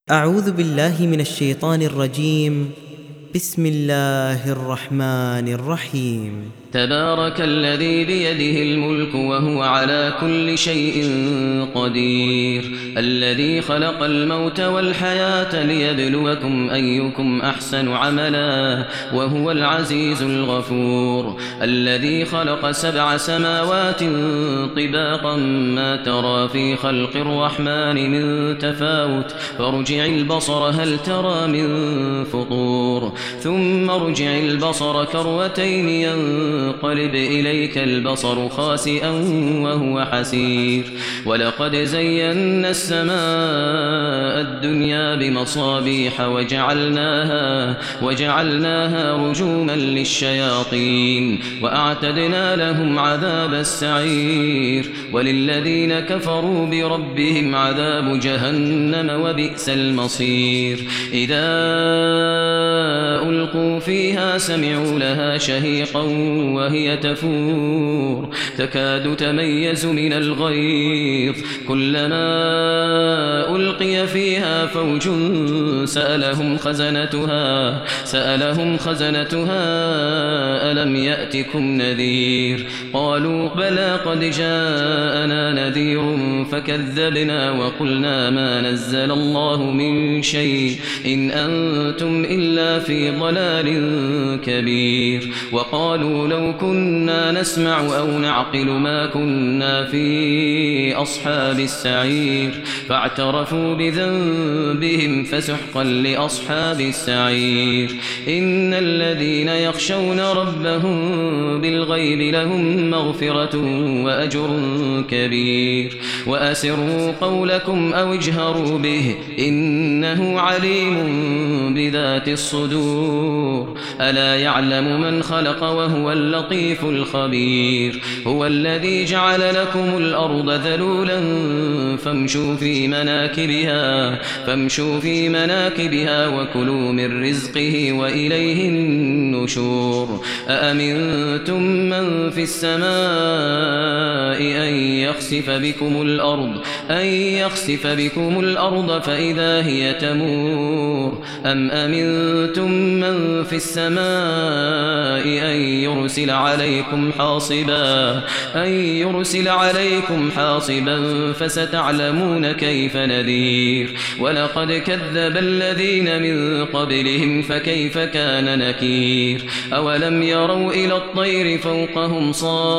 أعوذ بالله من الشيطان الرجيم. بسم الله الرحمن الرحيم. تبارك الذي بيده الملك وهو على كل شيء قدير، الذي خلق الموت والحياة ليبلوكم أيكم أحسن عملا وهو العزيز الغفور، الذي خلق 7 سماوات طباقا ما ترى في خلق الرحمن من تفاوت، فارجع البصر هل ترى من فطور، ثم ارجع البصر كروتين ينقلب إليك البصر خاسئا وهو حسير، ولقد زينا السماء الدنيا بمصابيح وجعلناها رجوما للشياطين، وأعتدنا لهم عذاب السعير، وللذين كفروا بربهم عذاب جهنم وبئس المصير. إذا ألقوا فيها سمعوا لها شهيقا وهي تفور تكاد تميز من الغيظ، كلما ألقي فيها فوج سألهم خزنتها ألم يأتكم نذير، قالوا بلى قد جاءنا نذير فكذبنا وقلنا ما نزل الله من شيء إن أنتم إلا في ضلال كبير، وقالوا لو كنا نسمع أو نعقل ما كنا في أصحاب السعير، فاعترفوا بذنبهم فسحقا لأصحاب السعير. إن الذين يخشون ربهم بالغيب لهم مغفرة وأجر كبير، وأسروا قولكم أو اجهروا به إنه عليم بذات الصدور، ألا يعلم من خلق وهو اللطيف الخبير. هو الذي جعل لكم الأرض ذلولا فامشوا في مناكبها وكلوا من رزقه وإليه النشور. أأمنتم من في السماء أن يخسف بكم الأرض فإذا هي تمور، أم أمنتم من في السماء أن يرسل عليكم حاصبا فستعلمون كيف نذير. ولقد كذب الذين من قبلهم فكيف كان نكير. أولم يروا إلى الطير فوقهم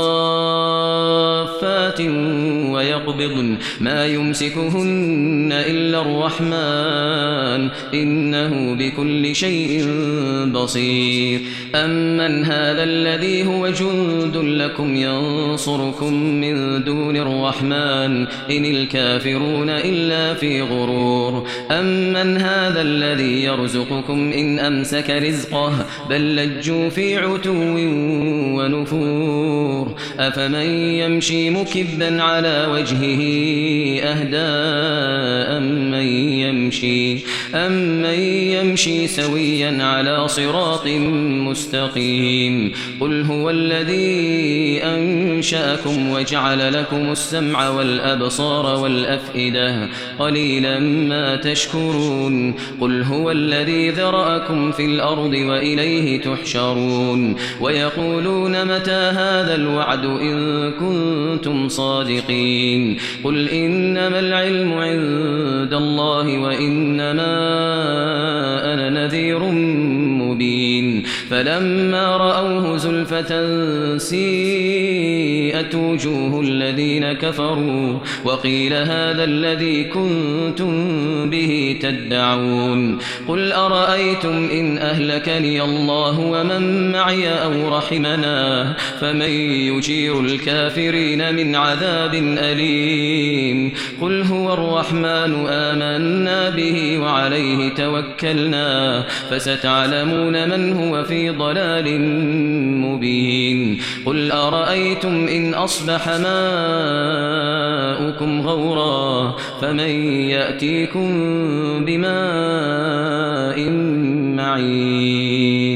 صافات ويقبضن ما يمسكهن إلا الرحمن إنه بكل شيء بصير. أمن هذا الذي هو جند لكم ينصركم من دون الرحمن إن الكافرون إلا في غرور. أمن هذا الذي يرزقكم إن أمسك رزقه بل لجوا في عتو ونفور. أفمن يمشي مكبا على وجهه أهدى أمن يمشي سويا على صراط مستقيم. قل هو الذي أنشأكم وجعل لكم السمع والأبصار والأفئدة قليلا ما تشكرون. قل هو الذي ذرأكم في الأرض وإليه تحشرون. ويقولون متى هذا الوعد إن كنتم صادقين. قل إنما العلم عند الله وإنما أنا نذير مبين. فلما رأوه زلفة سيئت وجوه الذين كفروا وقيل هذا الذي كنتم به تدعون. قل أرأيتم إن أهلكني الله ومن معي أو رحمنا فمن يجير الكافرين من عذاب أليم. قل هو الرحمن آمنا به وعليه توكلنا فستعلمون من هو في ضلال مبين. قل أرأيتم إن أصبح ماؤكم غورا فمن يأتيكم بماء معين.